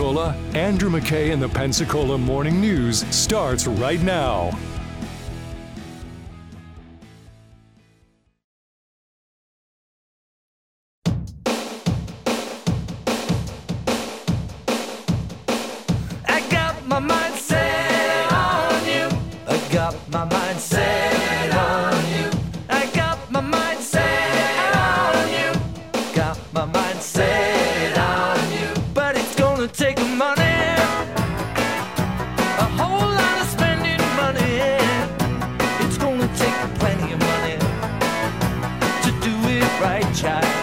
Pensacola? Andrew McKay and the Pensacola Morning News starts right now. I got my mind set on you. I got my mind set on you. I got my mind set on you. Got my mind set on you. But it's gonna take money. A whole lot of spending money. It's gonna take plenty of money to do it right,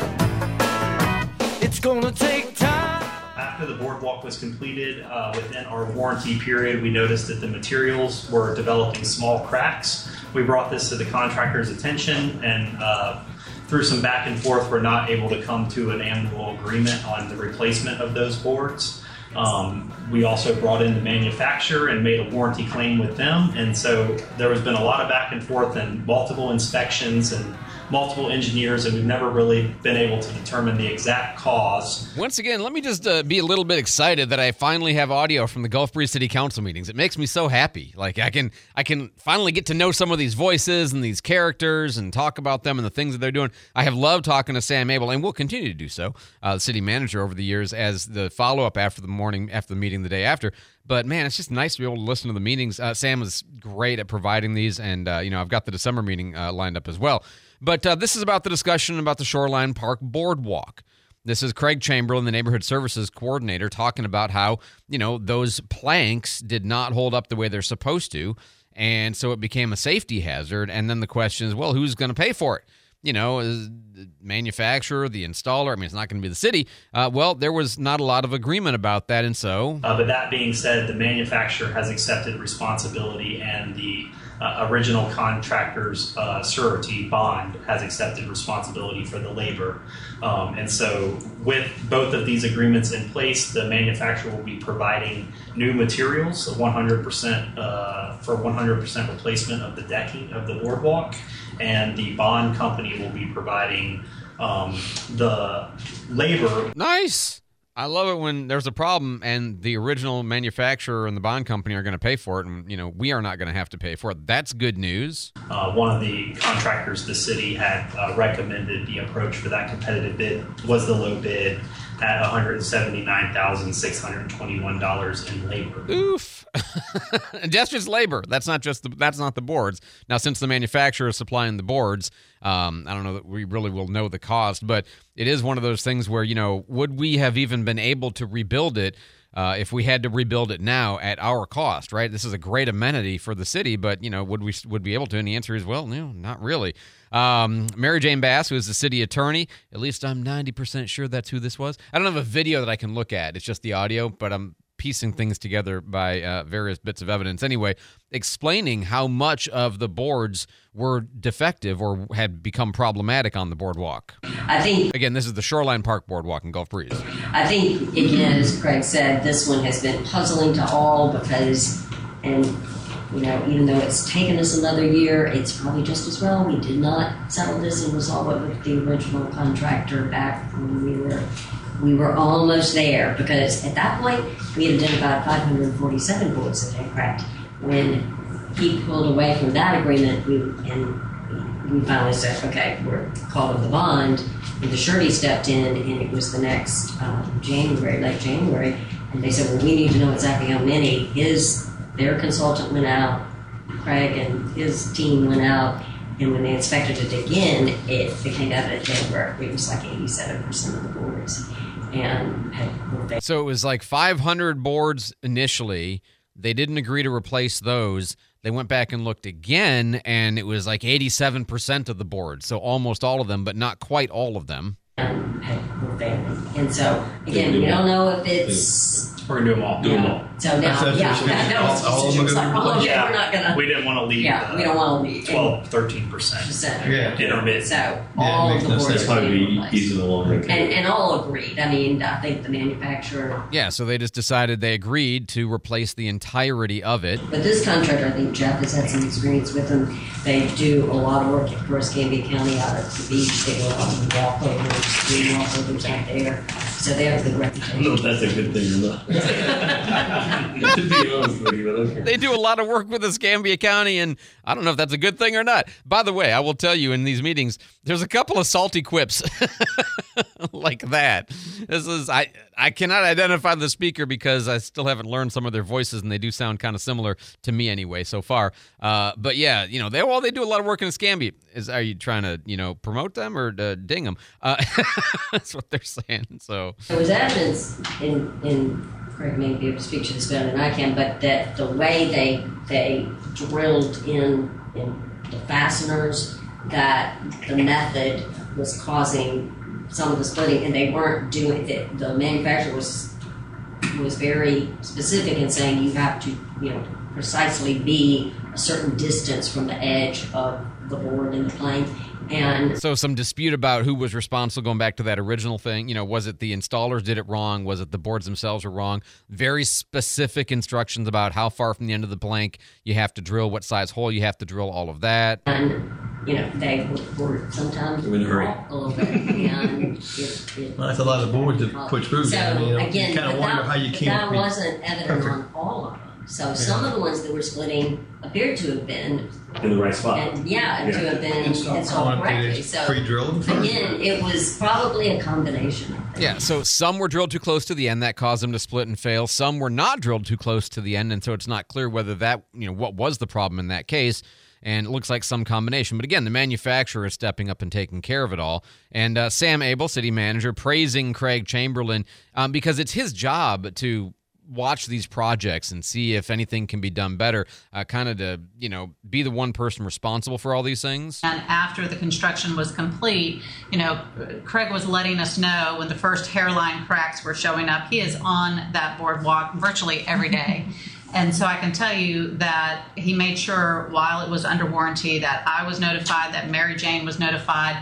child. It's gonna take time. After the boardwalk was completed, within our warranty period, we noticed that the materials were developing small cracks. We brought this to the contractor's attention, and through some back and forth, we're not able to come to an amicable agreement on the replacement of those boards. We also brought in the manufacturer and made a warranty claim with them, and so there has been a lot of back and forth and multiple inspections and multiple engineers, and we've never really been able to determine the exact cause. Once again, let me just be a little bit excited that I finally have audio from the Gulf Breeze City Council meetings. It makes me so happy. Like I can finally get to know some of these voices and these characters and talk about them and the things that they're doing. I have loved talking to Sam Abel, and will continue to do so, the city manager, over the years as the follow-up after the meeting the day after. But, man, it's just nice to be able to listen to the meetings. Sam is great at providing these, and, I've got the December meeting lined up as well. But this is about the discussion about the Shoreline Park Boardwalk. This is Craig Chamberlain, the Neighborhood Services Coordinator, talking about how, those planks did not hold up the way they're supposed to, and so it became a safety hazard. And then the question is, well, who's going to pay for it? Is the manufacturer, the installer? I mean, it's not going to be the city. Well, there was not a lot of agreement about that, and so... But that being said, the manufacturer has accepted responsibility, and the original contractor's surety bond has accepted responsibility for the labor. And so with both of these agreements in place, the manufacturer will be providing new materials, 100% for 100% replacement of the decking of the boardwalk, and the bond company will be providing the labor. Nice. I love it when there's a problem and the original manufacturer and the bond company are going to pay for it, and we are not going to have to pay for it. That's good news. One of the contractors the city had recommended the approach for that competitive bid was the low bid at $179,621 in labor. Oof. That's just labor. That's not the boards. Now, since the manufacturer is supplying the boards, I don't know that we really will know the cost, but it is one of those things where, would we have even been able to rebuild it if we had to rebuild it now at our cost, right? This is a great amenity for the city, but, would we be able to? And the answer is, well, no, not really. Mary Jane Bass, who is the city attorney, at least I'm 90% sure that's who this was. I don't have a video that I can look at. It's just the audio, but I'm piecing things together by various bits of evidence. Anyway, explaining how much of the boards were defective or had become problematic on the boardwalk. I think, again, this is the Shoreline Park Boardwalk in Gulf Breeze. I think, again, as Craig said, this one has been puzzling to all because, and even though it's taken us another year, it's probably just as well. We did not settle this and resolve it with the original contractor back when we were almost there, because at that point we had identified 547 boards that had cracked. When he pulled away from that agreement, we finally said, okay, we're calling the bond, and the surety stepped in, and it was the next late January, and they said, well, we need to know exactly how many. Their consultant went out, Craig and his team went out, and when they inspected it again, it became evident that it was like 87% of the boards. So it was like 500 boards initially. They didn't agree to replace those. They went back and looked again, and it was like 87% of the boards. So almost all of them, but not quite all of them. And so, again, we don't know if it's... We're going to do them all. Do them all. So now, we're not going to... We didn't want to leave we don't want to leave 12, 13% intermittent. So all of the boards... That's probably easy in the long run. And all agreed. I mean, I think the manufacturer... Yeah, so they just decided they agreed to replace the entirety of it. But this contractor, I think Jeff has had some experience with them. They do a lot of work at Escambia County out at the beach. They do a lot of walkovers, green walkovers out there. So they have a good I don't know reputation. if that's a good thing or not. To be honest with you, but okay. They do a lot of work with Escambia County, and I don't know if that's a good thing or not. By the way, I will tell you in these meetings, there's a couple of salty quips like that. I cannot identify the speaker because I still haven't learned some of their voices, and they do sound kind of similar to me anyway so far. But yeah, they do a lot of work in Escambia. Are you trying to promote them or ding them? That's what they're saying. So There was evidence in Craig may be able to speak to this better than I can, but that the way they drilled in the fasteners, that the method was causing some of the splitting, and they weren't doing it. The manufacturer was very specific in saying you have to precisely be a certain distance from the edge of the board in the plane. And So some dispute about who was responsible, going back to that original thing. Was it the installers did it wrong? Was it the boards themselves were wrong? Very specific instructions about how far from the end of the plank you have to drill, what size hole you have to drill, all of that. they were sometimes In a hurry. off a little bit. And Well, that's a lot of boards to put screws in. So You again, kind of but wonder how you that can't. wasn't evident on all of them. So some of the ones that were splitting appeared to have been, In the right spot. and to have been installed correctly. So Pre-drilled. again, it was probably a combination of things. Yeah, so some were drilled too close to the end. That caused them to split and fail. Some were not drilled too close to the end, and so it's not clear whether that, what was the problem in that case. And it looks like some combination. But again, the manufacturer is stepping up and taking care of it all. And Sam Abel, city manager, praising Craig Chamberlain because it's his job to watch these projects and see if anything can be done better, kind of to, be the one person responsible for all these things. And after the construction was complete, Craig was letting us know when the first hairline cracks were showing up. He is on that boardwalk virtually every day. And so I can tell you that he made sure while it was under warranty that I was notified, that Mary Jane was notified.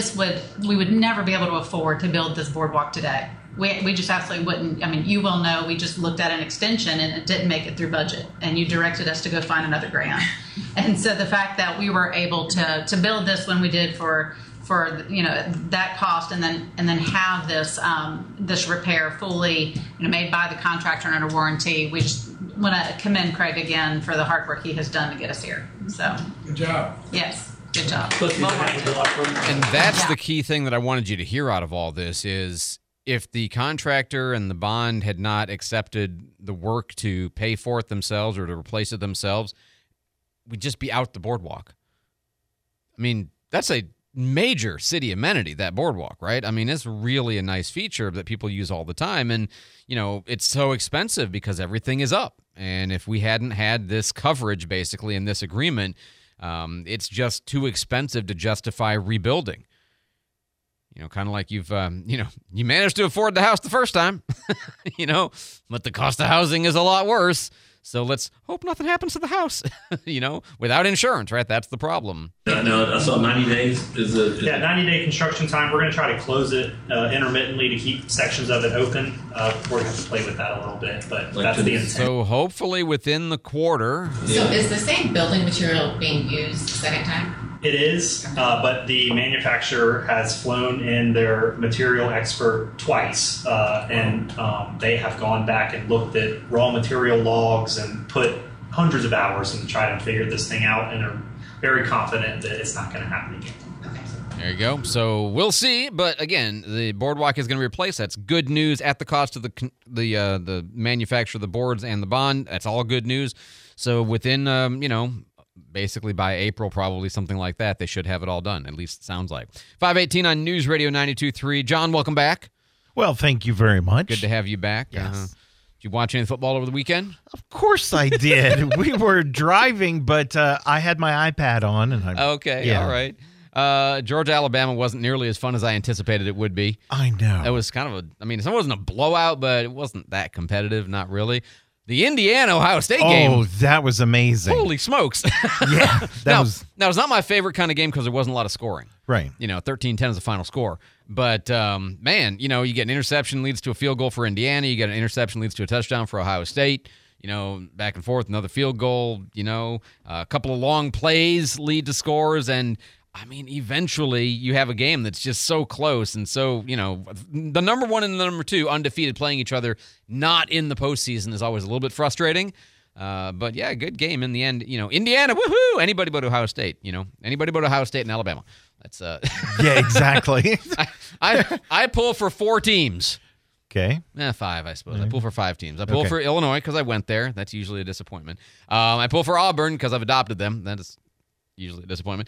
We would never be able to afford to build this boardwalk today. We just absolutely wouldn't. I mean, you will know, we just looked at an extension and it didn't make it through budget. And you directed us to go find another grant. And so the fact that we were able to build this when we did for that cost, and then have this repair fully made by the contractor and under warranty, we just want to commend Craig again for the hard work he has done to get us here. So Good job. yes, good job. Plus, Well warranted. And that's Yeah. the key thing that I wanted you to hear out of all this is if the contractor and the bond had not accepted the work to pay for it themselves or to replace it themselves, we'd just be out the boardwalk. I mean, that's a major city amenity, that boardwalk, right? I mean, it's really a nice feature that people use all the time. And, it's so expensive because everything is up. And if we hadn't had this coverage, basically, in this agreement, it's just too expensive to justify rebuilding. Kind of like you've, you managed to afford the house the first time, but the cost of housing is a lot worse. So let's hope nothing happens to the house, without insurance, right? That's the problem. Now, I saw 90 days is a. 90-day construction time. We're going to try to close it intermittently to keep sections of it open. We're going to have to play with that a little bit, but that's the intent. So hopefully within the quarter. So is the same building material being used the second time? It is, but the manufacturer has flown in their material expert twice, and they have gone back and looked at raw material logs and put hundreds of hours into trying to figure this thing out, and are very confident that it's not going to happen again. There you go. So we'll see. But again, the boardwalk is going to be replaced. That's good news at the cost of the manufacturer of the boards and the bond. That's all good news. So within, basically by April, probably something like that, they should have it all done. At least it sounds like. 518 on News Radio 92.3. John, welcome back. Well, thank you very much. Good to have you back. Yes. Did you watch any football over the weekend? Of course I did. We were driving, but I had my iPad on. And Okay, all right. Georgia, Alabama wasn't nearly as fun as I anticipated it would be. I know. It was kind of it wasn't a blowout, but it wasn't that competitive, not really. The Indiana-Ohio State game. Oh, that was amazing. Holy smokes. Yeah. Now, it's not my favorite kind of game because there wasn't a lot of scoring. Right. 13-10 is the final score. But, man, you get an interception leads to a field goal for Indiana. You get an interception leads to a touchdown for Ohio State. Back and forth, another field goal. A couple of long plays lead to scores. And I mean, eventually you have a game that's just so close and so, the number one and the number two undefeated playing each other not in the postseason is always a little bit frustrating. But yeah, good game in the end. Indiana, woohoo! Anybody but Ohio State. Anybody but Ohio State and Alabama. That's yeah, exactly. I pull for 4 teams. Okay. 5, I suppose. I pull for 5 teams. I pull for Illinois because I went there. That's usually a disappointment. I pull for Auburn because I've adopted them. That is usually a disappointment.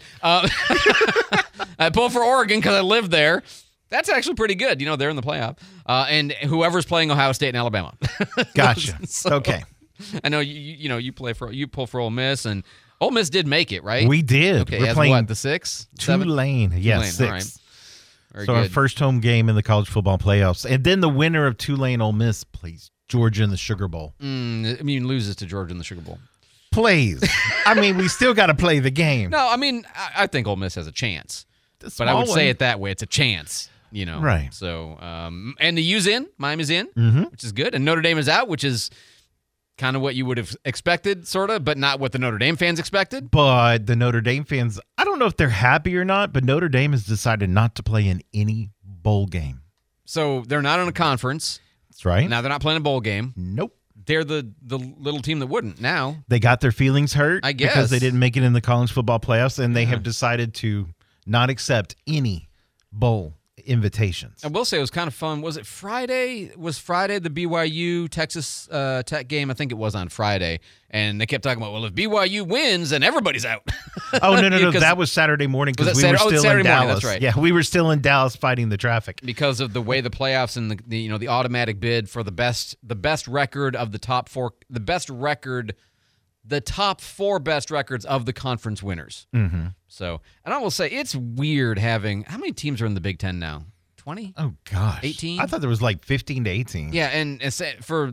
I pull for Oregon because I lived there. That's actually pretty good. They're in the playoff. And whoever's playing Ohio State and Alabama. Gotcha. So, okay. I know you pull for Ole Miss, and Ole Miss did make it, right? We did. Okay, We're as playing what, the 6? 7? Tulane. Yes, 6. All right. Very So good. our first home game in the college football playoffs. And then the winner of Tulane Ole Miss plays Georgia in the Sugar Bowl. Loses to Georgia in the Sugar Bowl. Plays. I mean, we still got to play the game. No, I mean, I think Ole Miss has a chance. But I would say it that way. It's a chance, Right. So, and the U's in. Miami's in, which is good. And Notre Dame is out, which is kind of what you would have expected, sort of, but not what the Notre Dame fans expected. But the Notre Dame fans, I don't know if they're happy or not, but Notre Dame has decided not to play in any bowl game. So they're not in a conference. That's right. Now they're not playing a bowl game. Nope. They're the little team that wouldn't now. They got their feelings hurt, I guess, because they didn't make it in the college football playoffs, and they have decided to not accept any bowl invitations. I will say it was kind of fun. Was it Friday? Was Friday the BYU Texas Tech game? I think it was on Friday. And they kept talking about, well, if BYU wins, then everybody's out. Oh, no. That was Saturday morning because we were still in Saturday Dallas. morning, that's right. Yeah, we were still in Dallas fighting the traffic. Because of the way the playoffs and the automatic bid for the best record of the top 4, the top 4 best records of the conference winners. Mm-hmm. So, and I will say it's weird having, how many teams are in the Big Ten now? 20? Oh gosh, 18? I thought there was like 15 to 18. Yeah, and for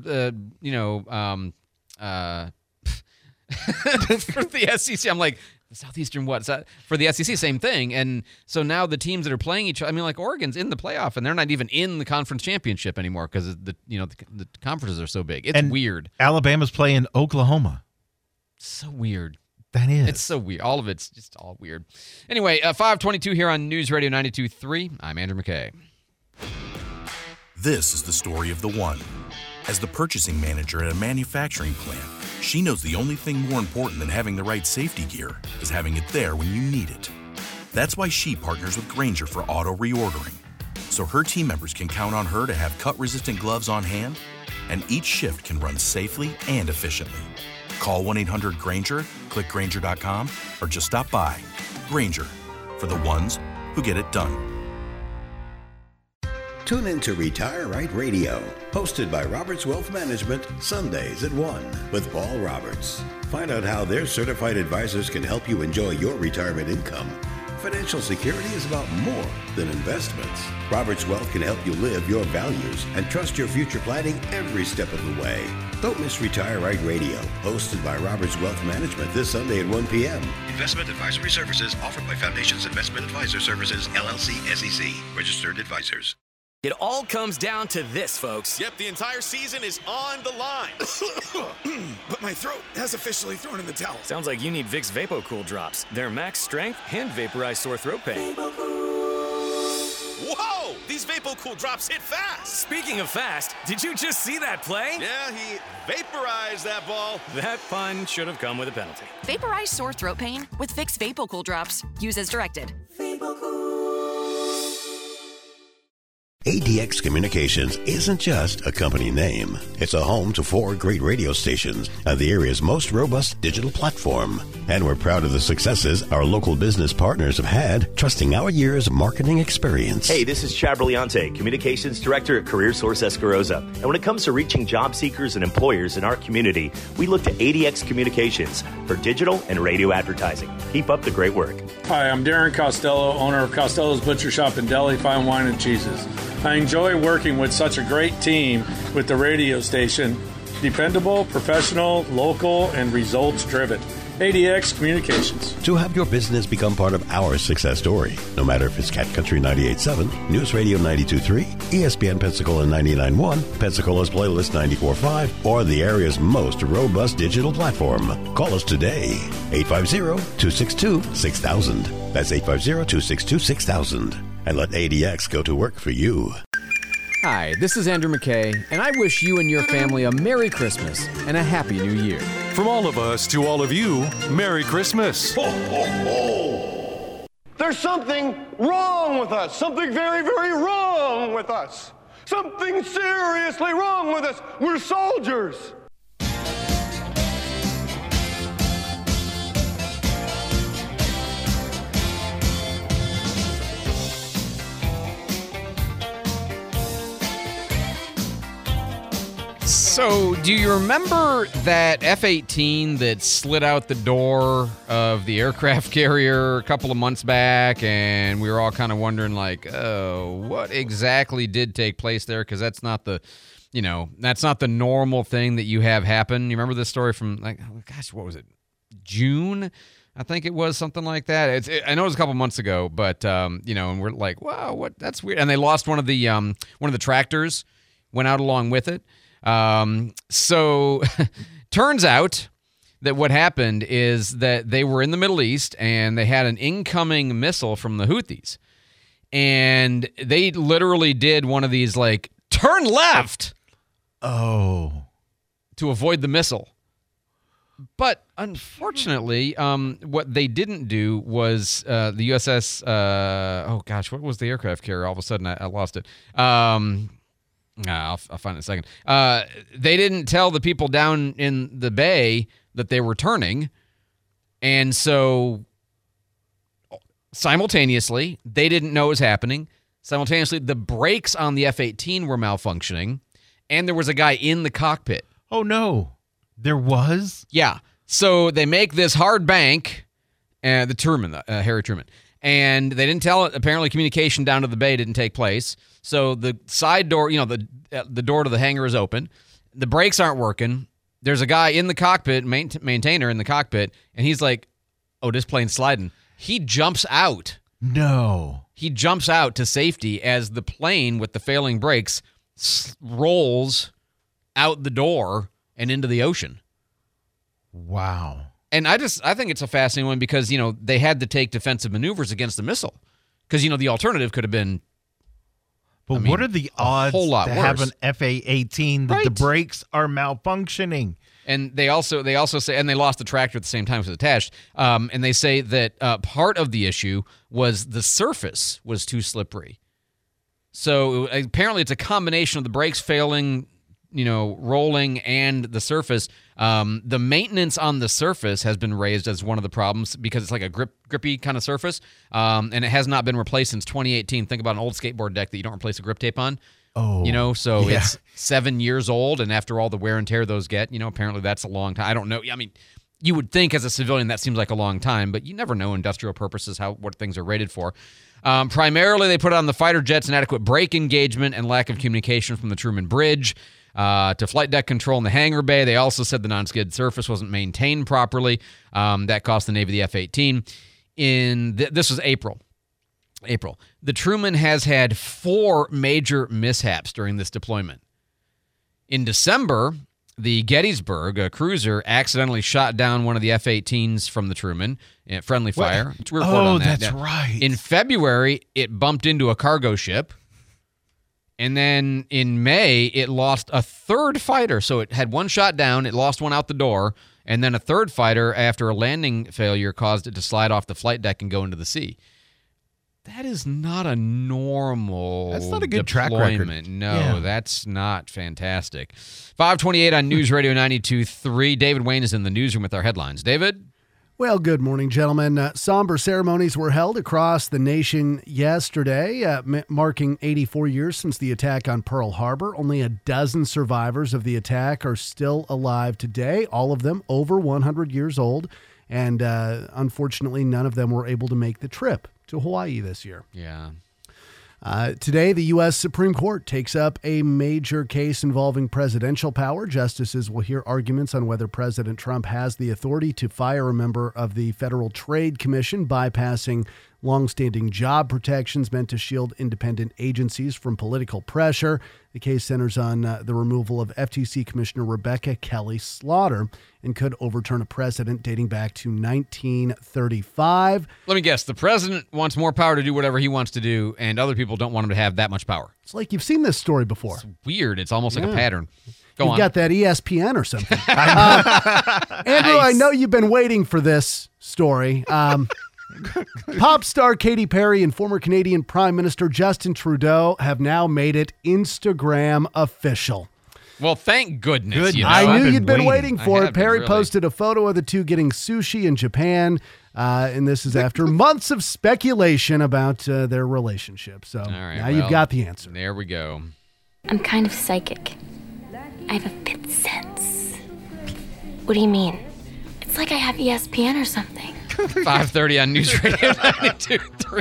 for the SEC, I'm like, the Southeastern what? For the SEC, same thing. And so now the teams that are playing each other, I mean, like Oregon's in the playoff, and they're not even in the conference championship anymore because the conferences are so big. It's weird. Alabama's playing Oklahoma. So weird. That is. It's so weird. All of it's just all weird. Anyway, 522 here on News Radio 92.3. I'm Andrew McKay. This is the story of the one. As the purchasing manager at a manufacturing plant, she knows the only thing more important than having the right safety gear is having it there when you need it. That's why she partners with Grainger for auto reordering, so her team members can count on her to have cut-resistant gloves on hand, and each shift can run safely and efficiently. Call 1-800-GRAINGER, click Grainger.com, or just stop by. Grainger, for the ones who get it done. Tune in to Retire Right Radio, hosted by Roberts Wealth Management, Sundays at 1 with Paul Roberts. Find out how their certified advisors can help you enjoy your retirement income. Financial security is about more than investments. Roberts Wealth can help you live your values and trust your future planning every step of the way. Don't miss Retire Right Radio, hosted by Roberts Wealth Management this Sunday at 1 p.m. Investment advisory services offered by Foundations Investment Advisor Services, LLC, SEC. Registered advisors. It all comes down to this, folks. Yep, the entire season is on the line. But my throat has officially thrown in the towel. Sounds like you need Vicks VapoCool drops. They're max strength and vaporize sore throat pain. Whoa! These VapoCool drops hit fast. Speaking of fast, did you just see that play? Yeah, he vaporized that ball. That pun should have come with a penalty. Vaporize sore throat pain with Vicks VapoCool drops. Use as directed. ADX Communications isn't just a company name. It's a home to 4 great radio stations and the area's most robust digital platform. And we're proud of the successes our local business partners have had, trusting our years of marketing experience. Hey, this is Chad Brillante, Communications Director at CareerSource Escarosa. And when it comes to reaching job seekers and employers in our community, we look to ADX Communications for digital and radio advertising. Keep up the great work. Hi, I'm Darren Costello, owner of Costello's Butcher Shop and Deli, Fine Wine and Cheeses. I enjoy working with such a great team with the radio station. Dependable, professional, local, and results-driven. ADX Communications. To have your business become part of our success story, no matter if it's Cat Country 98.7, News Radio 92.3, ESPN Pensacola 99.1, Pensacola's Playlist 94.5, or the area's most robust digital platform, call us today. 850-262-6000. That's 850-262-6000. And let ADX go to work for you. Hi, this is Andrew McKay, and I wish you and your family a Merry Christmas and a Happy New Year. From all of us to all of you, Merry Christmas. Ho, ho, ho. There's something wrong with us. Something very, very wrong with us. Something seriously wrong with us. We're soldiers. So, do you remember that F-18 that slid out the door of the aircraft carrier a couple of months back, and we were all kind of wondering, like, oh, what exactly did take place there? Because that's not the, that's not the normal thing that you have happen. You remember this story from, like, oh gosh, what was it? June? I think it was something like that. I know it was a couple months ago, but and we're like, wow, what? That's weird. And they lost one of the tractors, went out along with it. So turns out that what happened is that they were in the Middle East and they had an incoming missile from the Houthis, and they literally did one of these, like, turn left. Oh, to avoid the missile. But unfortunately, what they didn't do was the USS, what was the aircraft carrier? All of a sudden I lost it. I'll find it in a second. They didn't tell the people down in the bay that they were turning. And so simultaneously, they didn't know what was happening. Simultaneously, the brakes on the F-18 were malfunctioning. And there was a guy in the cockpit. Oh, no. There was? Yeah. So they make this hard bank, the Truman, Harry Truman. And they didn't tell it. Apparently, communication down to the bay didn't take place. So the side door, the door to the hangar is open. The brakes aren't working. There's a guy in the cockpit, maintainer in the cockpit, and he's like, oh, this plane's sliding. He jumps out. No. He jumps out to safety as the plane with the failing brakes rolls out the door and into the ocean. Wow. And I think it's a fascinating one because, they had to take defensive maneuvers against the missile. Because, the alternative could have been, But what are the odds to have an FA-18 that the brakes are malfunctioning? And they also say, and they lost the tractor at the same time as it was attached. And they say that part of the issue was the surface was too slippery. So apparently it's a combination of the brakes failing, rolling, and the surface. The maintenance on the surface has been raised as one of the problems because it's like a grippy kind of surface, and it has not been replaced since 2018. Think about an old skateboard deck that you don't replace a grip tape on. Oh, It's 7 years old, and after all the wear and tear those get, apparently that's a long time. I don't know. I mean, you would think as a civilian that seems like a long time, but you never know industrial purposes what things are rated for. Primarily, they put on the fighter jets inadequate brake engagement and lack of communication from the Truman Bridge to flight deck control in the hangar bay. They also said the non-skid surface wasn't maintained properly. That cost the Navy the F-18. This was April. The Truman has had 4 major mishaps during this deployment. In December, the Gettysburg, a cruiser, accidentally shot down one of the F-18s from the Truman at friendly fire. That's right. In February, it bumped into a cargo ship. And then in May, it lost a third fighter. So it had one shot down, it lost one out the door, and then a third fighter, after a landing failure, caused it to slide off the flight deck and go into the sea. That is not a normal That's not a good deployment. track record. No, That's not fantastic. 528 on News Radio 92.3. David Wayne is in the newsroom with our headlines. David? Well, good morning, gentlemen. Somber ceremonies were held across the nation yesterday, marking 84 years since the attack on Pearl Harbor. Only a dozen survivors of the attack are still alive today, all of them over 100 years old. And unfortunately, none of them were able to make the trip to Hawaii this year. Yeah. Today, the U.S. Supreme Court takes up a major case involving presidential power. Justices will hear arguments on whether President Trump has the authority to fire a member of the Federal Trade Commission, bypassing longstanding job protections meant to shield independent agencies from political pressure. The case centers on the removal of FTC Commissioner Rebecca Kelly Slaughter and could overturn a precedent dating back to 1935. Let me guess. The president wants more power to do whatever he wants to do, and other people don't want him to have that much power. It's like you've seen this story before. It's weird. It's almost like a pattern. Go You've on. got that ESPN or something. Andrew, I know you've been waiting for this story. Pop star Katy Perry and former Canadian Prime Minister Justin Trudeau have now made it Instagram official. Well, thank goodness. I knew you'd been waiting for it. Perry posted a photo of the two getting sushi in Japan, and this is after months of speculation about their relationship. So now you've got the answer. There we go. I'm kind of psychic. I have a fifth sense. What do you mean? It's like I have ESPN or something. 5:30 on News Radio 92.3.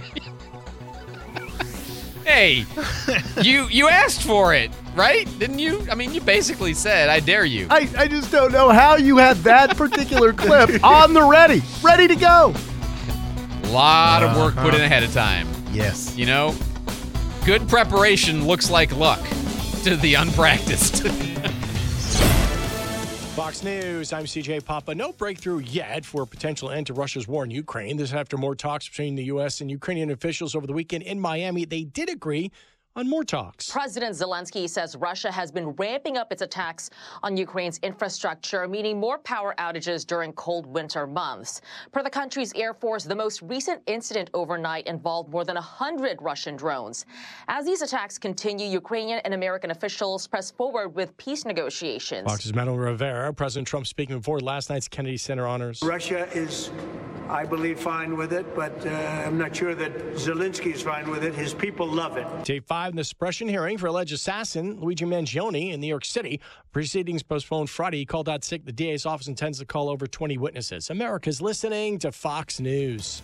Hey, you asked for it, right? Didn't you? I mean, you basically said, I dare you. I just don't know how you had that particular clip on the ready to go. A lot of work put in ahead of time. Yes. You know, good preparation looks like luck to the unpracticed. Fox News, I'm CJ Papa. No breakthrough yet for a potential end to Russia's war in Ukraine. This after more talks between the U.S. and Ukrainian officials over the weekend in Miami. They did agree on more talks. President Zelensky says Russia has been ramping up its attacks on Ukraine's infrastructure, meaning more power outages during cold winter months. Per the country's Air Force, the most recent incident overnight involved more than 100 Russian drones. As these attacks continue, Ukrainian and American officials press forward with peace negotiations. Fox's Manuel Rivera, President Trump speaking before last night's Kennedy Center honors. Russia is, I believe, fine with it, but I'm not sure that Zelensky is fine with it. His people love it. Day 5 in the suppression hearing for alleged assassin Luigi Mangione in New York City. Proceedings postponed Friday. He called out sick. The DA's office intends to call over 20 witnesses. America's listening to Fox News.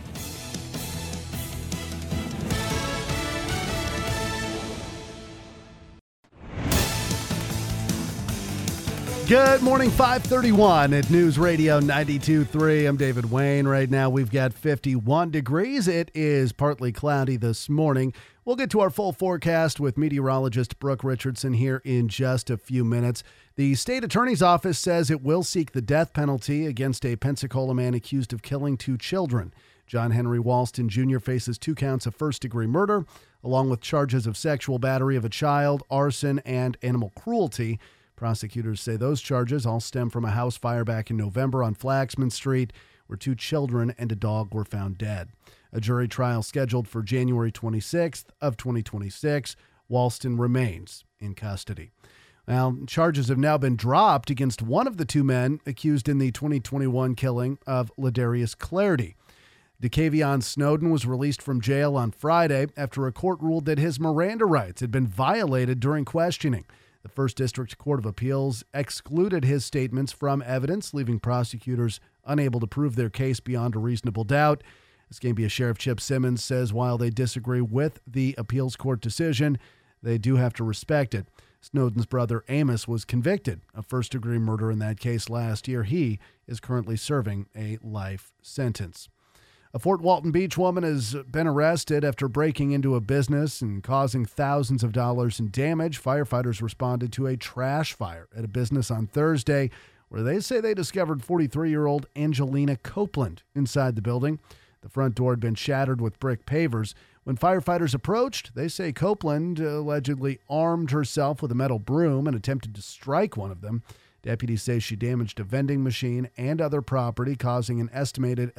Good morning, 5:31 at News Radio 92.3. I'm David Wayne. Right now we've got 51 degrees. It is partly cloudy this morning. We'll get to our full forecast with meteorologist Brooke Richardson here in just a few minutes. The state attorney's office says it will seek the death penalty against a Pensacola man accused of killing 2 children. John Henry Walston Jr. faces 2 counts of first-degree murder, along with charges of sexual battery of a child, arson, and animal cruelty. Prosecutors say those charges all stem from a house fire back in November on Flaxman Street, where 2 children and a dog were found dead. A jury trial scheduled for January 26th of 2026. Walston remains in custody. Well, charges have now been dropped against one of the 2 men accused in the 2021 killing of Ladarius Clarity. DeKavion Snowden was released from jail on Friday after a court ruled that his Miranda rights had been violated during questioning. The First District Court of Appeals excluded his statements from evidence, leaving prosecutors unable to prove their case beyond a reasonable doubt. Escambia Sheriff Chip Simmons says while they disagree with the appeals court decision, they do have to respect it. Snowden's brother Amos was convicted of first-degree murder in that case last year. He is currently serving a life sentence. A Fort Walton Beach woman has been arrested after breaking into a business and causing thousands of dollars in damage. Firefighters responded to a trash fire at a business on Thursday where they say they discovered 43-year-old Angelina Copeland inside the building. The front door had been shattered with brick pavers. When firefighters approached, they say Copeland allegedly armed herself with a metal broom and attempted to strike one of them. Deputies say she damaged a vending machine and other property, causing an estimated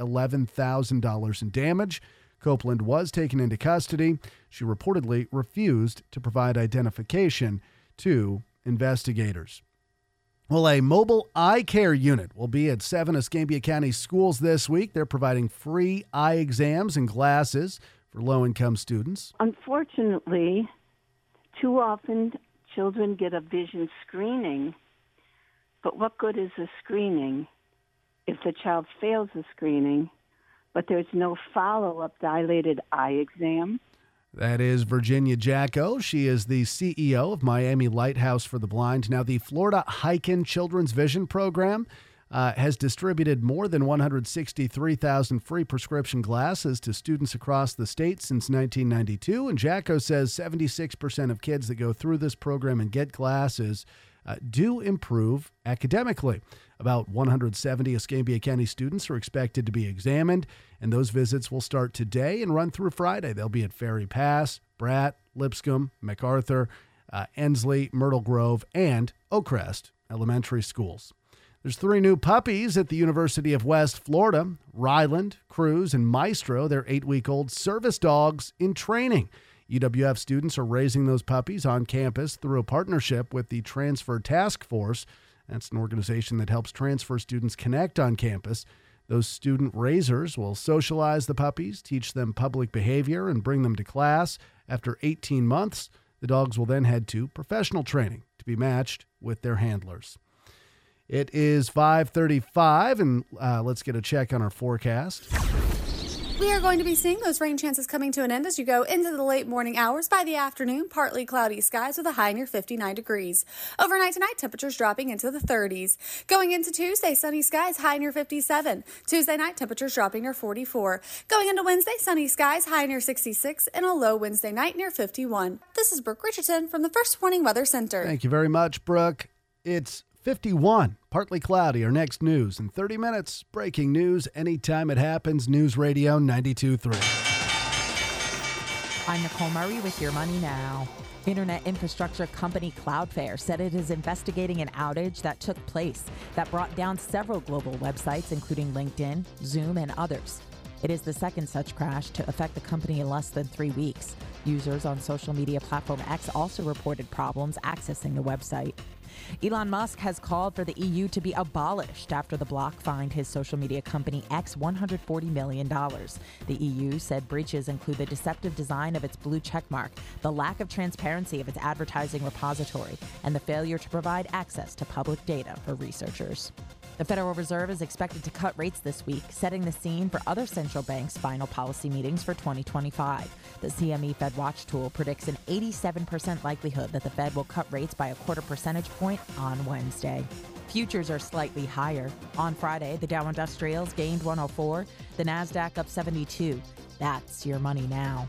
$11,000 in damage. Copeland was taken into custody. She reportedly refused to provide identification to investigators. Well, a mobile eye care unit will be at 7 Escambia County schools this week. They're providing free eye exams and glasses for low-income students. Unfortunately, too often children get a vision screening. But what good is a screening if the child fails the screening, but there's no follow-up dilated eye exam? That is Virginia Jacko. She is the CEO of Miami Lighthouse for the Blind. Now, the Florida Heiken Children's Vision Program has distributed more than 163,000 free prescription glasses to students across the state since 1992. And Jacko says 76% of kids that go through this program and get glasses do improve academically. About 170 Escambia County students are expected to be examined, and those visits will start today and run through Friday. They'll be at Ferry Pass, Bratt, Lipscomb, MacArthur, Ensley, Myrtle Grove, and Oakcrest elementary schools. There's 3 new puppies at the University of West Florida. Ryland, Cruz, and Maestro, they're 8-week-old service dogs in training. UWF students are raising those puppies on campus through a partnership with the Transfer Task Force. That's an organization that helps transfer students connect on campus. Those student raisers will socialize the puppies, teach them public behavior, and bring them to class. After 18 months, the dogs will then head to professional training to be matched with their handlers. It is 5:35, and let's get a check on our forecast. We are going to be seeing those rain chances coming to an end as you go into the late morning hours. By the afternoon, partly cloudy skies with a high near 59 degrees. Overnight tonight, temperatures dropping into the 30s. Going into Tuesday, sunny skies, high near 57. Tuesday night, temperatures dropping near 44. Going into Wednesday, sunny skies, high near 66, and a low Wednesday night near 51. This is Brooke Richardson from the First Warning Weather Center. Thank you very much, Brooke. It's 51, partly cloudy. Our next news in 30 minutes. Breaking news anytime it happens. News Radio 92.3. I'm Nicole Murray with Your Money Now. Internet infrastructure company Cloudflare said it is investigating an outage that took place that brought down several global websites, including LinkedIn, Zoom, and others. It is the second such crash to affect the company in less than 3 weeks. Users on social media platform X also reported problems accessing the website. Elon Musk has called for the EU to be abolished after the bloc fined his social media company X $140 million. The EU said breaches include the deceptive design of its blue checkmark, the lack of transparency of its advertising repository, and the failure to provide access to public data for researchers. The Federal Reserve is expected to cut rates this week, setting the scene for other central banks' final policy meetings for 2025. The CME FedWatch tool predicts an 87% likelihood that the Fed will cut rates by a 0.25 percentage point on Wednesday. Futures are slightly higher. On Friday, the Dow Industrials gained 104, the NASDAQ up 72. That's Your Money Now.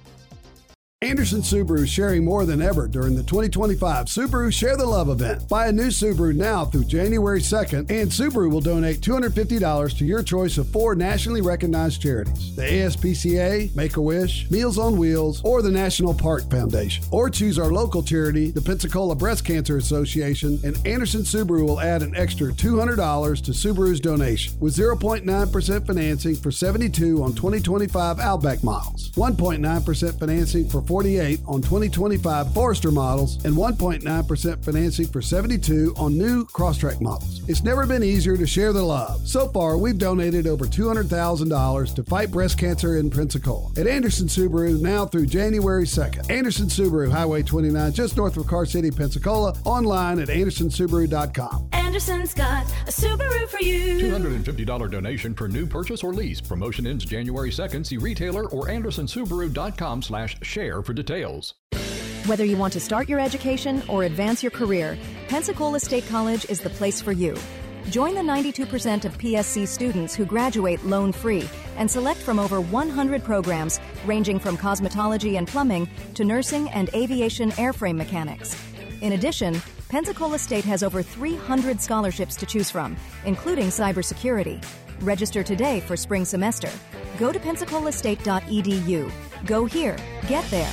Anderson Subaru is sharing more than ever during the 2025 Subaru Share the Love event. Buy a new Subaru now through January 2nd, and Subaru will donate $250 to your choice of 4 nationally recognized charities: the ASPCA, Make-A-Wish, Meals on Wheels, or the National Park Foundation. Or choose our local charity, the Pensacola Breast Cancer Association, and Anderson Subaru will add an extra $200 to Subaru's donation, with 0.9% financing for 72 on 2025 Outback models, 1.9% financing for 48 on 2025 Forester models, and 1.9% financing for 72 on new Crosstrek models. It's never been easier to share the love. So far, we've donated over $200,000 to fight breast cancer in Pensacola. At Anderson Subaru, now through January 2nd. Anderson Subaru, Highway 29, just north of Car City, Pensacola. Online at andersonsubaru.com. Anderson's got a Subaru for you. $250 donation per new purchase or lease. Promotion ends January 2nd. See retailer or andersonsubaru.com/share for details. Whether you want to start your education or advance your career, Pensacola State College is the place for you. Join the 92% of PSC students who graduate loan-free and select from over 100 programs ranging from cosmetology and plumbing to nursing and aviation airframe mechanics. In addition, Pensacola State has over 300 scholarships to choose from, including cybersecurity. Register today for spring semester. Go to pensacolaState.edu. Go here. Get there.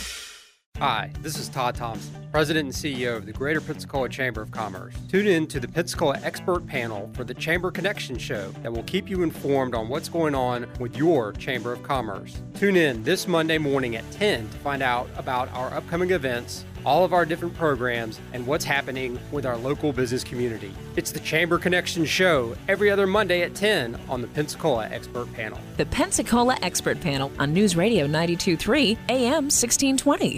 Hi, this is Todd Thompson, President and CEO of the Greater Pensacola Chamber of Commerce. Tune in to the Pensacola Expert Panel for the Chamber Connection Show that will keep you informed on what's going on with your Chamber of Commerce. Tune in this Monday morning at 10 to find out about our upcoming events, all of our different programs, and what's happening with our local business community. It's the Chamber Connection Show every other Monday at 10 on the Pensacola Expert Panel. The Pensacola Expert Panel on News Radio 92.3 AM 1620.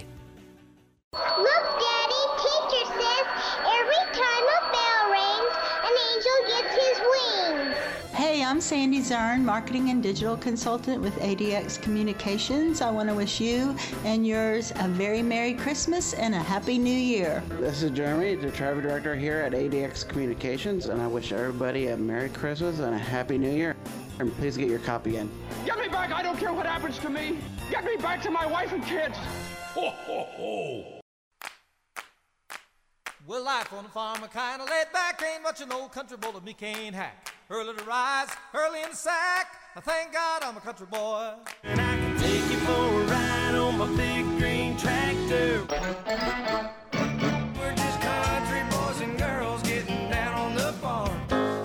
Look, Daddy, teacher says every time a bell rings, an angel gets his wings. Hey, I'm Sandy Zern, Marketing and Digital Consultant with ADX Communications. I want to wish you and yours a very Merry Christmas and a Happy New Year. This is Jeremy, the Travel Director here at ADX Communications, and I wish everybody a Merry Christmas and a Happy New Year. And please get your copy in. Get me back, I don't care what happens to me. Get me back to my wife and kids. Ho, ho, ho. Well, life on the farm, I kind of laid back. Ain't much an old country boy that me can't hack. Early to rise, early in the sack. I thank God I'm a country boy. And I can take you for a ride on my big green tractor. We're just country boys and girls getting down on the farm.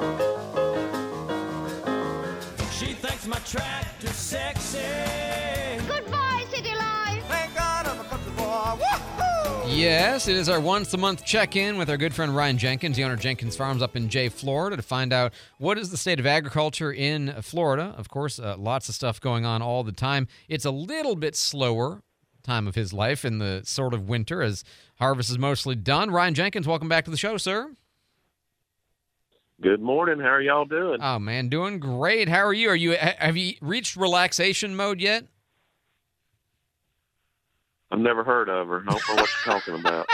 She thinks my tractor's sexy. Goodbye, City Life. Thank God I'm a country boy. Woo-hoo! Yes, it is our once-a-month check-in with our good friend Ryan Jenkins, the owner of Jenkins Farms up in Jay, Florida, to find out what is the state of agriculture in Florida. Of course, lots of stuff going on all the time. It's a little bit slower time of his life in the sort of winter as harvest is mostly done. Ryan Jenkins, welcome back to the show, sir. Good morning. How are y'all doing? Oh, man, doing great. How are you? Have you reached relaxation mode yet? I've never heard of her. I don't know what you're talking about.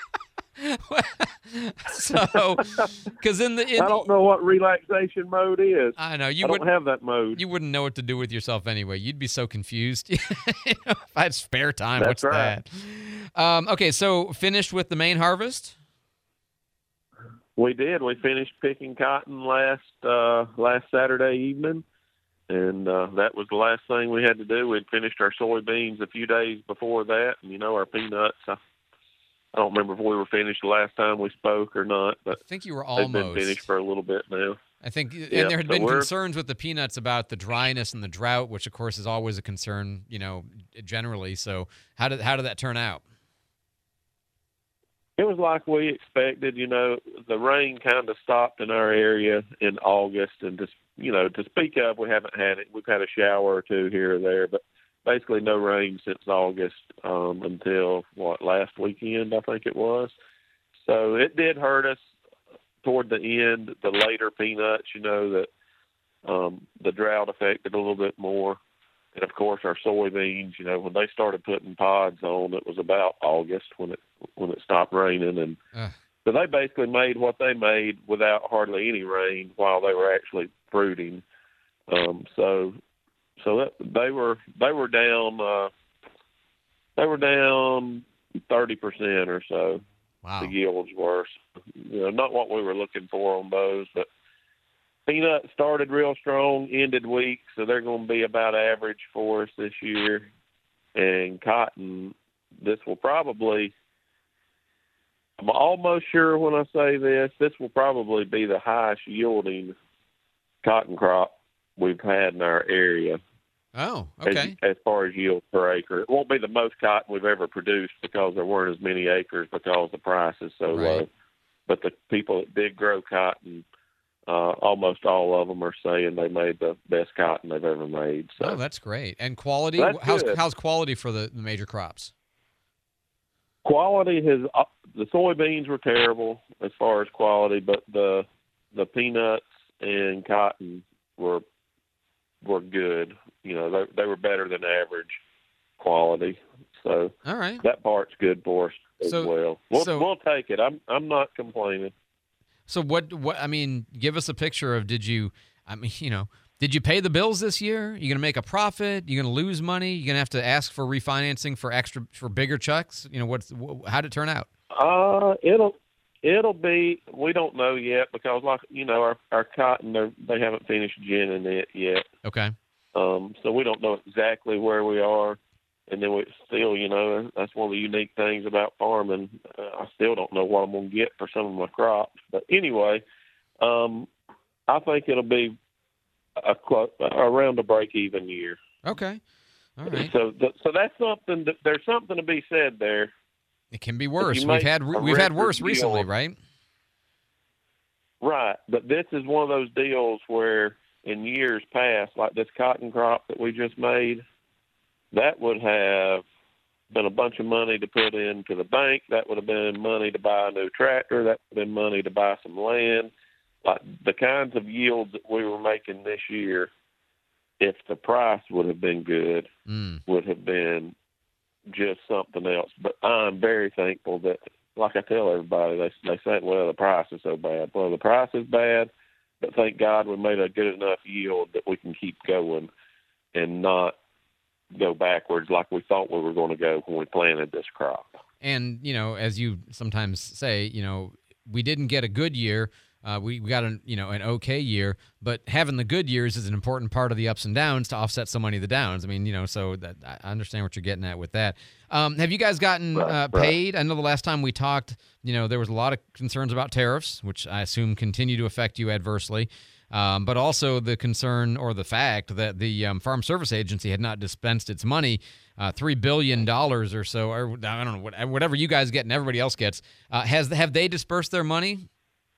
So, because I don't know what relaxation mode is. I know I don't have that mode. You wouldn't know what to do with yourself anyway. You'd be so confused. If I had spare time, That's what's right. that? Okay, so finished with the main harvest. We did. We finished picking cotton last Saturday evening, and that was the last thing we had to do. We'd finished our soybeans a few days before that, and our peanuts. I don't remember if we were finished the last time we spoke or not, but I think you were they've been almost finished for a little bit now. I think, Yeah, and there had so been we're- concerns with the peanuts about the dryness and the drought, which of course is always a concern, generally. So how did that turn out? It was like we expected. The rain kind of stopped in our area in August, and to speak of, we haven't had it. We've had a shower or two here or there, but basically no rain since August until last weekend, I think it was. So it did hurt us toward the end. The later peanuts, that the drought affected a little bit more. And of course, our soybeans, when they started putting pods on, it was about August when it stopped raining, and so they basically made what they made without hardly any rain while they were actually fruiting. So that they were down 30% or so. Wow. The yields were, not what we were looking for on those, but. Peanut started real strong, ended weak, so they're going to be about average for us this year. And cotton, this will probably, I'm almost sure when I say this will probably be the highest yielding cotton crop we've had in our area. Oh, okay. As far as yield per acre. It won't be the most cotton we've ever produced because there weren't as many acres because the price is so low. But the people that did grow cotton, almost all of them are saying they made the best cotton they've ever made. So. Oh, that's great. And quality? That's good. How's quality for the major crops? Quality the soybeans were terrible as far as quality, but the peanuts and cotton were good. They were better than average quality. So all right, that part's good for us as well. We'll take it. I'm not complaining. So what I mean, give us a picture of did you pay the bills this year? You going to make a profit? You going to lose money? You going to have to ask for refinancing for bigger checks? How did it turn out? It'll be, we don't know yet because our cotton, they haven't finished ginning it yet. Okay. So we don't know exactly where we are. And then we still, that's one of the unique things about farming. I still don't know what I'm going to get for some of my crops. But anyway, I think it'll be around a break-even year. Okay. All right. So that's something. There's something to be said there. It can be worse. We've had worse recently, right? Right. But this is one of those deals where in years past, like this cotton crop that we just made, that would have been a bunch of money to put into the bank. That would have been money to buy a new tractor. That would have been money to buy some land. like the kinds of yields that we were making this year, if the price would have been good, would have been just something else. But I'm very thankful that, like I tell everybody, they say, well, the price is so bad. Well, the price is bad, but thank God we made a good enough yield that we can keep going and not go backwards like we thought we were going to go when we planted this crop. And, as you sometimes say, we didn't get a good year. We got an okay year, but having the good years is an important part of the ups and downs to offset so many of the downs. I mean, so that I understand what you're getting at with that. Have you guys gotten paid? I know the last time we talked, there was a lot of concerns about tariffs, which I assume continue to affect you adversely. But also the concern or the fact that the Farm Service Agency had not dispensed its money, $3 billion or so, or I don't know, whatever you guys get and everybody else gets. Have they dispersed their money?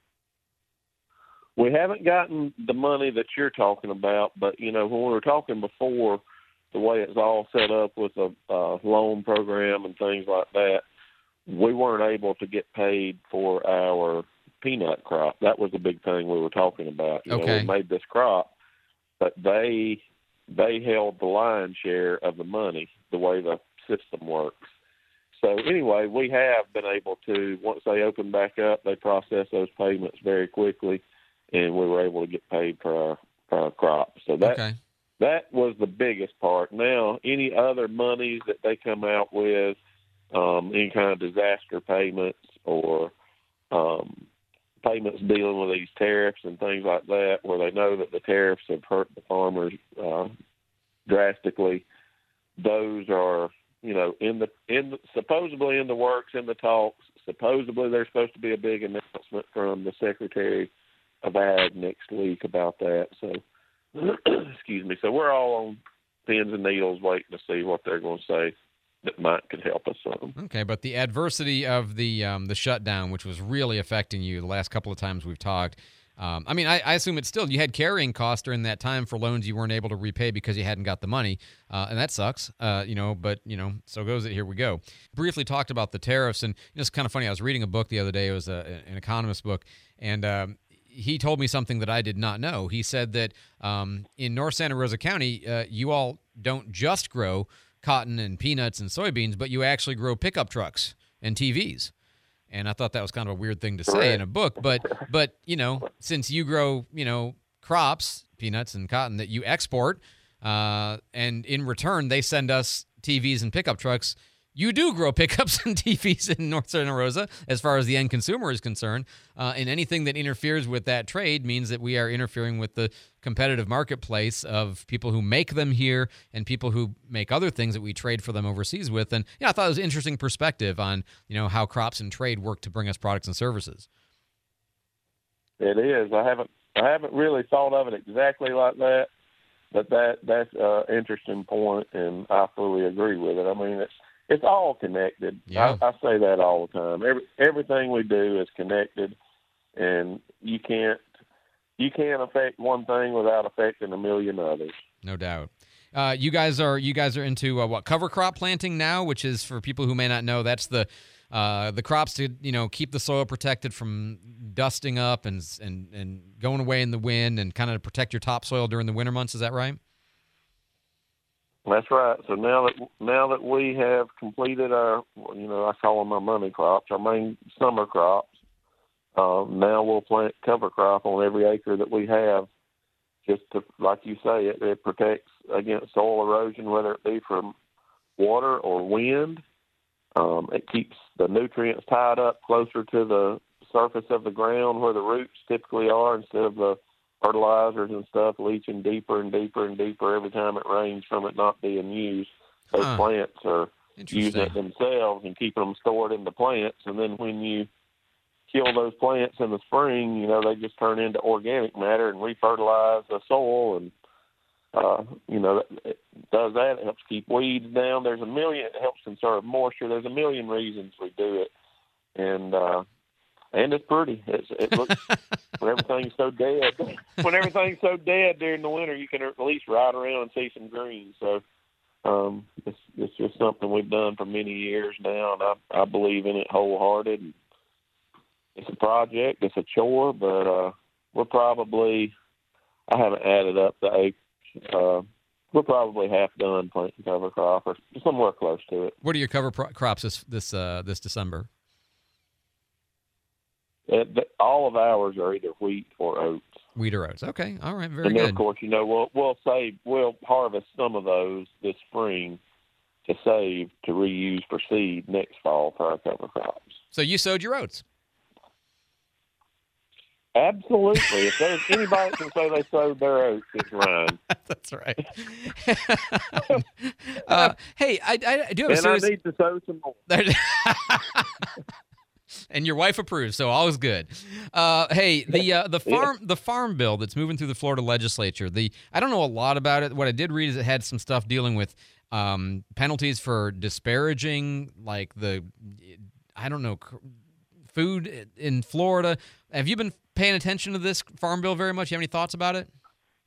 We haven't gotten the money that you're talking about, but, when we were talking before, the way it's all set up with a loan program and things like that, we weren't able to get paid for our peanut crop. That was the big thing we were talking about. We made this crop, but they held the lion's share of the money, the way the system works. So anyway, we have been able to, once they open back up, they process those payments very quickly, and we were able to get paid for our crop. So that was the biggest part. Now, any other monies that they come out with, any kind of disaster payments or payments dealing with these tariffs and things like that, where they know that the tariffs have hurt the farmers drastically, those are, supposedly in the works, in the talks. Supposedly there's supposed to be a big announcement from the Secretary of Ag next week about that. So, excuse me. So we're all on pins and needles waiting to see what they're going to say that could help us some. Okay, but the adversity of the shutdown, which was really affecting you the last couple of times we've talked, I assume it's still, you had carrying costs during that time for loans you weren't able to repay because you hadn't got the money, and that sucks, but, so goes it, here we go. Briefly talked about the tariffs, and it's kind of funny, I was reading a book the other day, it was an economist book, and he told me something that I did not know. He said that in North Santa Rosa County, you all don't just grow cotton and peanuts and soybeans, but you actually grow pickup trucks and TVs. And I thought that was kind of a weird thing to say in a book, but since you grow, crops, peanuts and cotton that you export, and in return they send us TVs and pickup trucks, you do grow pickups and TVs in North Santa Rosa as far as the end consumer is concerned. And anything that interferes with that trade means that we are interfering with the competitive marketplace of people who make them here and people who make other things that we trade for them overseas with. And I thought it was an interesting perspective on, how crops and trade work to bring us products and services. It is. I haven't really thought of it exactly like that, but that's an interesting point, and I fully agree with it. I mean, it's all connected. Yeah. I say that all the time. Everything we do is connected, and you can't affect one thing without affecting a million others. No doubt. You guys are into what, cover crop planting now, which is, for people who may not know, that's the crops to keep the soil protected from dusting up and going away in the wind, and kind of protect your topsoil during the winter months. Is that right? That's right. So now that we have completed our, I call them our money crops, our main summer crops, now we'll plant cover crop on every acre that we have, just to, like you say, it protects against soil erosion, whether it be from water or wind. It keeps the nutrients tied up closer to the surface of the ground where the roots typically are, instead of the fertilizers and stuff leaching deeper and deeper and deeper every time it rains from it not being used. Those plants are using it themselves and keeping them stored in the plants. And then when you kill those plants in the spring, they just turn into organic matter and refertilize the soil. And, it does that. It helps keep weeds down. It helps conserve moisture. There's a million reasons we do it. And it's pretty. It looks, when everything's so dead. When everything's so dead during the winter, you can at least ride around and see some green. So it's just something we've done for many years now, and I believe in it wholehearted. It's a project. It's a chore, but we're probably, I haven't added up the acres. We're probably half done planting cover crop or somewhere close to it. What are your cover crops this December? All of ours are either wheat or oats. Wheat or oats. Okay. All right. Very and good. And, of course, we'll harvest some of those this spring to save to reuse for seed next fall for our cover crops. So you sowed your oats? Absolutely. If there's anybody can say they sowed their oats, it's Ryan. That's right. Hey, I do have a serious... I need to sow some more. And your wife approves, so all is good. Hey, the farm bill that's moving through the Florida legislature. I don't know a lot about it. What I did read is it had some stuff dealing with penalties for disparaging, like food in Florida. Have you been paying attention to this farm bill very much? You have any thoughts about it?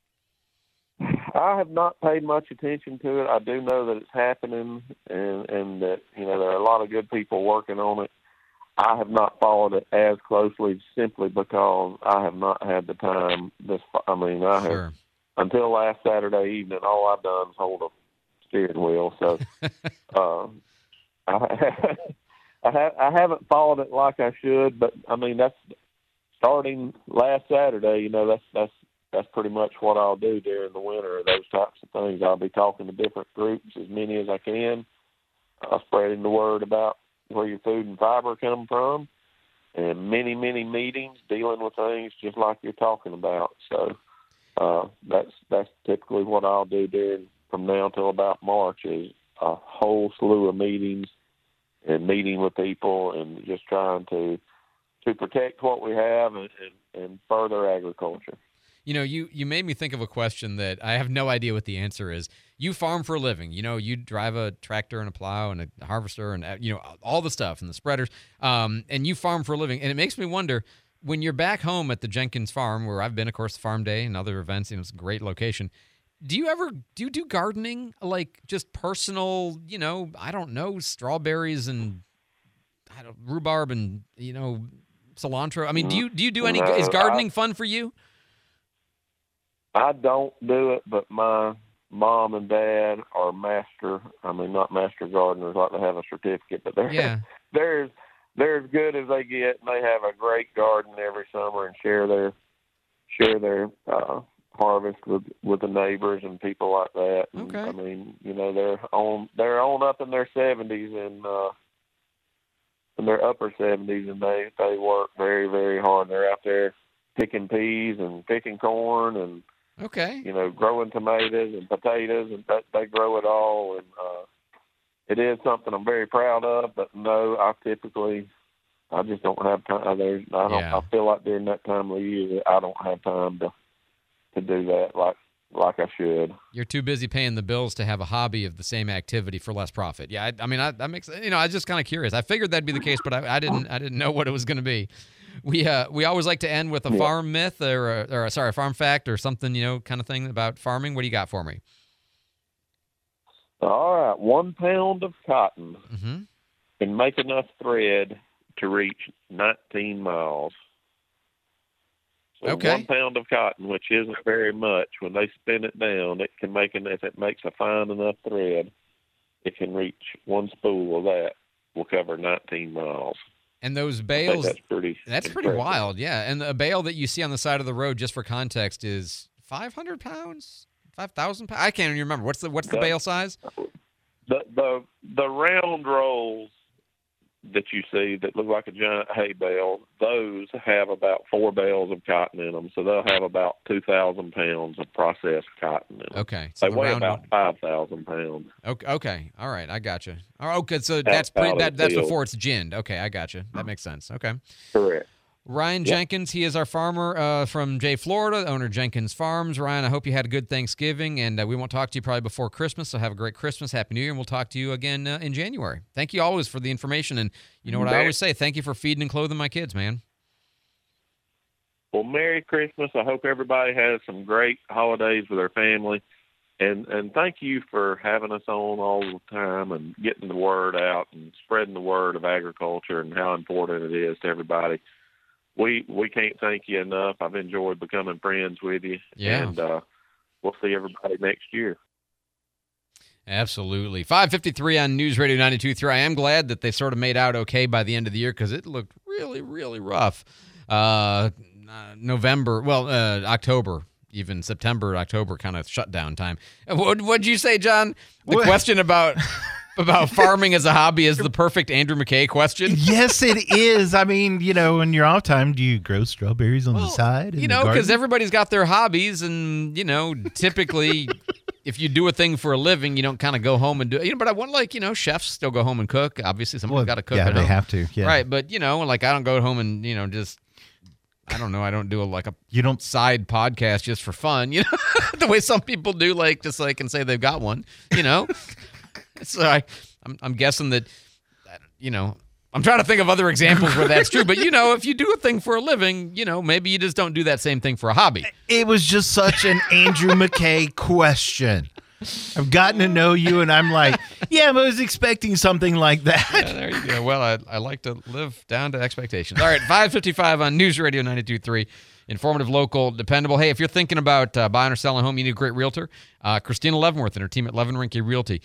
I have not paid much attention to it. I do know that it's happening, and that there are a lot of good people working on it. I have not followed it as closely simply because I have not had the time. Have until last Saturday evening. All I've done is hold a steering wheel. So I haven't followed it like I should. But that's starting last Saturday. That's pretty much what I'll do during the winter. Those types of things. I'll be talking to different groups, as many as I can, spreading the word about where your food and fiber come from, and many, many meetings dealing with things just like you're talking about. So that's typically what I'll do from now till about March is a whole slew of meetings and meeting with people and just trying to protect what we have and further agriculture. You made me think of a question that I have no idea what the answer is. You farm for a living. You drive a tractor and a plow and a harvester and, all the stuff and the spreaders, and you farm for a living. And it makes me wonder, when you're back home at the Jenkins farm, where I've been, of course, Farm Day and other events, it's a great location. Do you do gardening, like just personal, strawberries and rhubarb and, cilantro? I mean, do you do any, is gardening fun for you? I don't do it, but my mom and dad are not master gardeners, like they have a certificate, but they're as good as they get, and they have a great garden every summer and share their harvest with the neighbors and people like that. Okay. And, they're on up in their 70s and in their upper 70s, and they work very, very hard. They're out there picking peas and picking corn and growing tomatoes and potatoes, and they grow it all. And it is something I'm very proud of. But no, I just don't have time. I feel like during that time of the year, I don't have time to do that like I should. You're too busy paying the bills to have a hobby of the same activity for less profit. Yeah, that makes I was just kind of curious. I figured that'd be the case, but I didn't know what it was going to be. We always like to end with a farm myth or a farm fact or something, kind of thing about farming. What do you got for me? All right. 1 pound of cotton can make enough thread to reach 19 miles. So 1 pound of cotton, which isn't very much, when they spin it down, it can make if it makes a fine enough thread, it can reach one spool of that will cover 19 miles. And those bales, that's pretty wild, yeah. And a bale that you see on the side of the road, just for context, is 500 pounds, 5,000 pounds. I can't even remember. What's the bale size? The round rolls that you see that look like a giant hay bale, those have about 4 bales of cotton in them, so they'll have about 2,000 pounds of processed cotton in them. Okay, so they weigh about 5,000 pounds. Okay, all right, I got you. Okay, so that's before it's ginned. Okay, I got you. That makes sense. Okay, correct. Ryan Jenkins, he is our farmer from Jay, Florida, owner Jenkins Farms. Ryan, I hope you had a good Thanksgiving, and we won't talk to you probably before Christmas, so have a great Christmas, Happy New Year, and we'll talk to you again in January. Thank you always for the information, and you know what I always say, thank you for feeding and clothing my kids, man. Well, Merry Christmas. I hope everybody has some great holidays with their family, and thank you for having us on all the time and getting the word out and spreading the word of agriculture and how important it is to everybody. we can't thank you enough. I've enjoyed becoming friends with you. Yeah. And we'll see everybody next year. Absolutely. 5:53 on News Radio 92.3. I am glad that they sort of made out okay by the end of the year because it looked really, really rough. October, even September, October kind of shutdown time. What'd you say, John? The question about farming as a hobby is the perfect Andrew McKay question. Yes, it is. I mean, in your off time, do you grow strawberries on the side? Because everybody's got their hobbies, and typically, if you do a thing for a living, you don't kind of go home and do it. But I want chefs still go home and cook. Obviously, someone's got to cook. Yeah, at they home. have to. Yeah. Right, but I don't go home and just. I don't know. I don't do a side podcast just for fun. The way some people do, and say they've got one. So I'm guessing that, I'm trying to think of other examples where that's true. But, if you do a thing for a living, maybe you just don't do that same thing for a hobby. It was just such an Andrew McKay question. I've gotten to know you, and I'm like, I was expecting something like that. Yeah, there you go. Well, I like to live down to expectations. All right, 5:55 on News Radio 92.3. Informative, local, dependable. Hey, if you're thinking about buying or selling a home, you need a great realtor. Christina Leavenworth and her team at Leavenworth Realty.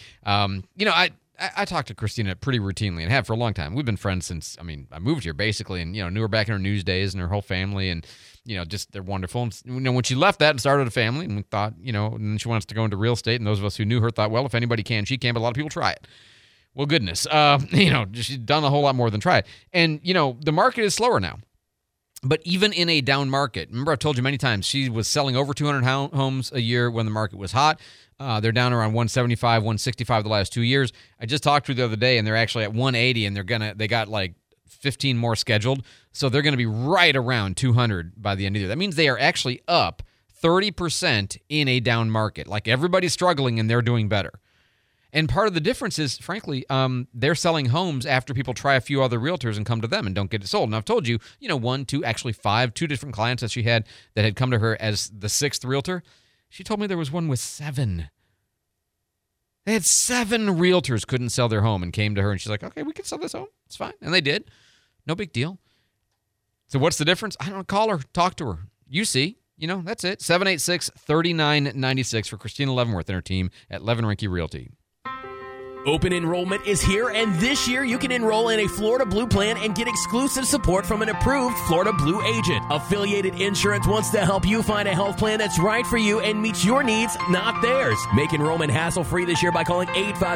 I talk to Christina pretty routinely and have for a long time. We've been friends since, I moved here basically and, knew her back in her news days and her whole family and, just they're wonderful. And, when she left that and started a family and we thought, and she wants to go into real estate and those of us who knew her thought, well, if anybody can, she can, but a lot of people try it. Well, goodness, she's done a whole lot more than try it. And, the market is slower now. But even in a down market, remember I've told you many times, she was selling over 200 homes a year when the market was hot. They're down around 175, 165 the last 2 years. I just talked to her the other day, and they're actually at 180, and they got 15 more scheduled. So they're going to be right around 200 by the end of the year. That means they are actually up 30% in a down market. Everybody's struggling, and they're doing better. And part of the difference is, frankly, they're selling homes after people try a few other realtors and come to them and don't get it sold. And I've told you, 1, 2, actually 5, 2 different clients that she had that had come to her as the 6th realtor. She told me there was one with 7. They had 7 realtors couldn't sell their home and came to her, and she's like, okay, we can sell this home. It's fine. And they did. No big deal. So what's the difference? I don't know. Call her. Talk to her. You see. That's it. 786-3996 for Christina Leavenworth and her team at Leavenworth Realty. Open enrollment is here, and this year you can enroll in a Florida Blue plan and get exclusive support from an approved Florida Blue agent. Affiliated Insurance wants to help you find a health plan that's right for you and meets your needs, not theirs. Make enrollment hassle-free this year by calling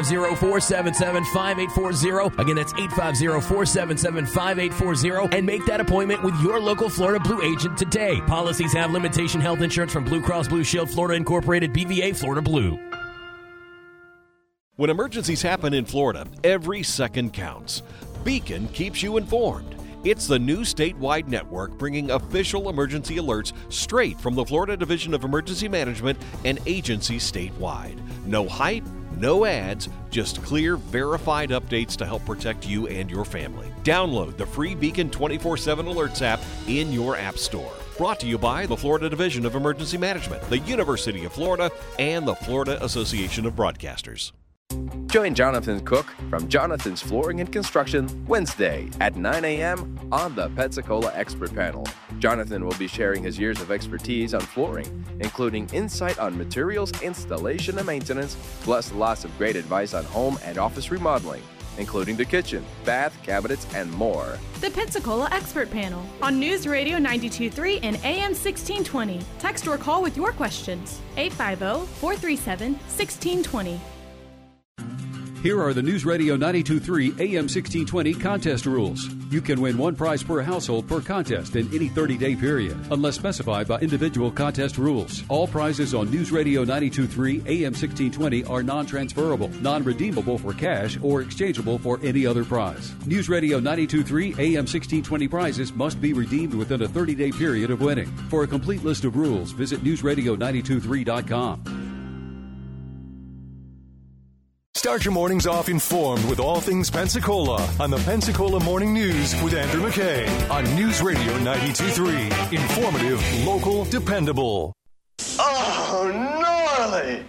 850-477-5840. Again, that's 850-477-5840, and make that appointment with your local Florida Blue agent today. Policies have limitation health insurance from Blue Cross Blue Shield, Florida Incorporated, BVA, Florida Blue. When emergencies happen in Florida, every second counts. Beacon keeps you informed. It's the new statewide network bringing official emergency alerts straight from the Florida Division of Emergency Management and agencies statewide. No hype, no ads, just clear, verified updates to help protect you and your family. Download the free Beacon 24/7 Alerts app in your app store. Brought to you by the Florida Division of Emergency Management, the University of Florida, and the Florida Association of Broadcasters. Join Jonathan Cook from Jonathan's Flooring and Construction Wednesday at 9 a.m. on the Pensacola Expert Panel. Jonathan will be sharing his years of expertise on flooring, including insight on materials, installation, and maintenance, plus lots of great advice on home and office remodeling, including the kitchen, bath, cabinets, and more. The Pensacola Expert Panel on News Radio 92.3 and AM 1620. Text or call with your questions. 850-437-1620. Here are the News Radio 92.3 AM 1620 contest rules. You can win one prize per household per contest in any 30-day period, unless specified by individual contest rules. All prizes on News Radio 92.3 AM 1620 are non-transferable, non-redeemable for cash, or exchangeable for any other prize. News Radio 92.3 AM 1620 prizes must be redeemed within a 30-day period of winning. For a complete list of rules, visit newsradio923.com. Start your mornings off informed with all things Pensacola on the Pensacola Morning News with Andrew McKay on News Radio 92.3. Informative, local, dependable. Oh, gnarly!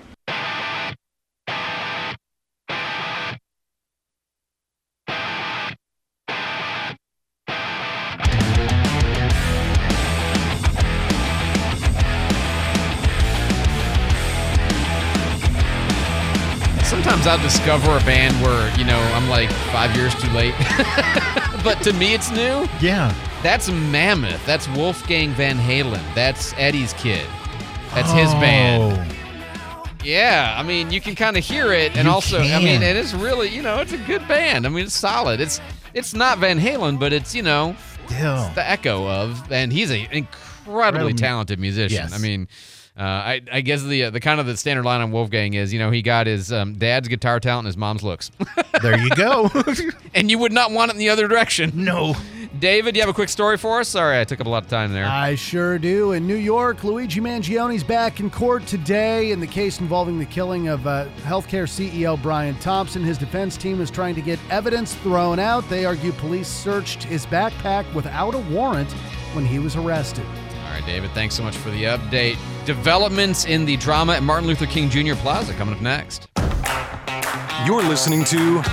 Sometimes I'll discover a band where, I'm like 5 years too late. But to me, it's new. Yeah. That's Mammoth. That's Wolfgang Van Halen. That's Eddie's kid. That's his band. Yeah, I mean, you can kind of hear it, and and it's really, it's a good band. I mean, it's solid. It's not Van Halen, but it's, it's the echo of, and he's an incredibly talented musician. Yes. I mean, I guess the kind of the standard line on Wolfgang is, he got his dad's guitar talent and his mom's looks. There you go. And you would not want it in the other direction. No. David, do you have a quick story for us? Sorry, I took up a lot of time there. I sure do. In New York, Luigi Mangione's back in court today in the case involving the killing of healthcare CEO Brian Thompson. His defense team is trying to get evidence thrown out. They argue police searched his backpack without a warrant when he was arrested. All right, David, thanks so much for the update. Developments in the drama at Martin Luther King Jr. Plaza coming up next. You're listening to